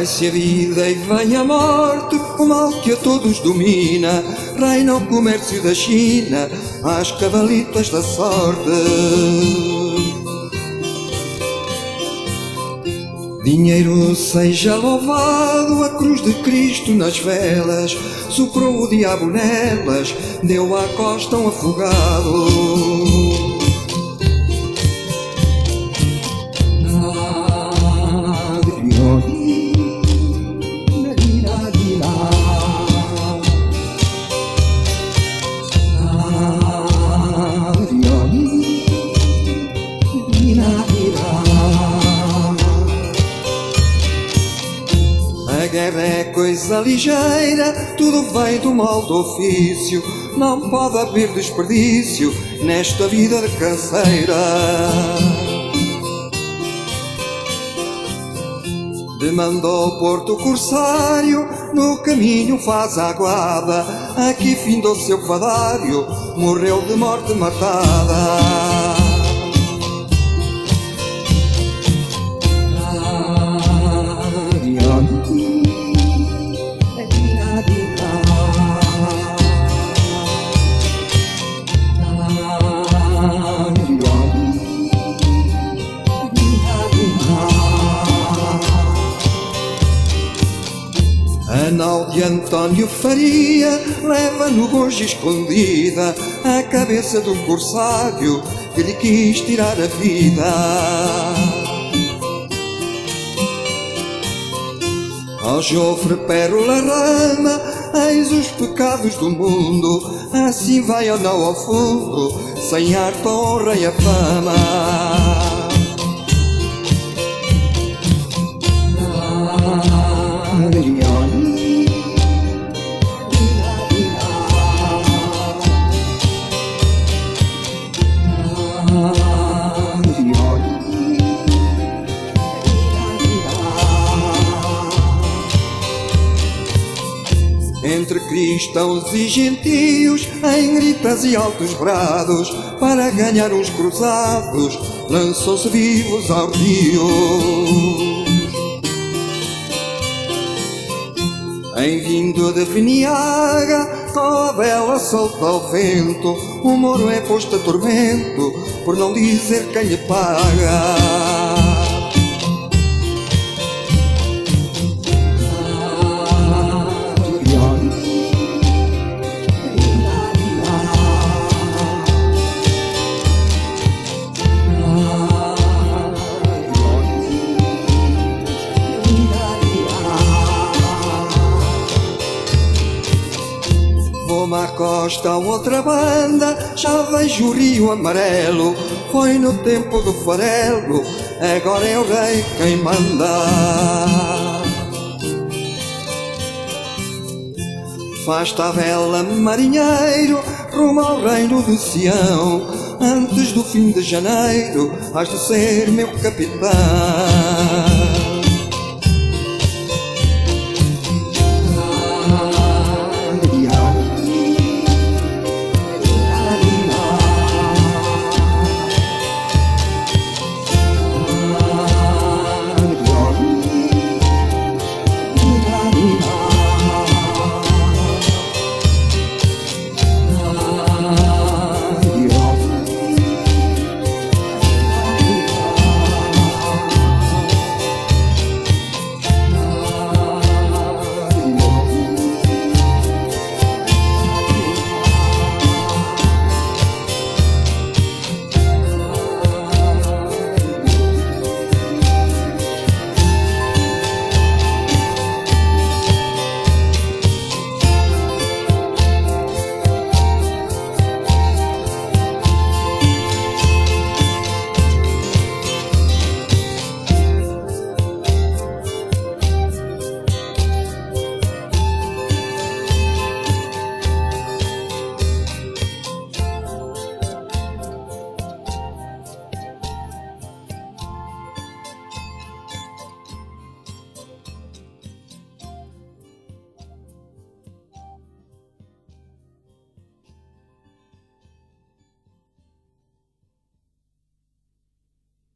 Vai-se a vida e vem a morte, o mal que a todos domina. Reina o comércio da China, às cavalitas da sorte. Dinheiro seja louvado, a cruz de Cristo nas velas, soprou o diabo nelas, deu à costa um afogado. A guerra é coisa ligeira, tudo vem do mal do ofício. Não pode haver desperdício nesta vida de canseira. Demandou Porto Corsário, no caminho faz a aguada. Aqui findou seu fadário, morreu de morte matada. A nau de António Faria leva no bojo escondida a cabeça de um corsário que lhe quis tirar a vida. Ó Jofre, pérola, rama, eis os pecados do mundo. Assim vai ou não ao fundo, sem arte, a honra e a fama. Entre cristãos e gentios, em gritas e altos brados, para ganhar uns cruzados, lançou-se vivos ao rio. Em vindo de Veniaga, com a vela solta ao vento, o Moro é posto a tormento, por não dizer quem lhe paga. Vou-me à costa a outra banda, já vejo o rio amarelo. Foi no tempo do farelo, agora é o rei quem manda. Faz-te a vela, marinheiro, rumo ao reino de Sião. Antes do fim de janeiro, has de ser meu capitão.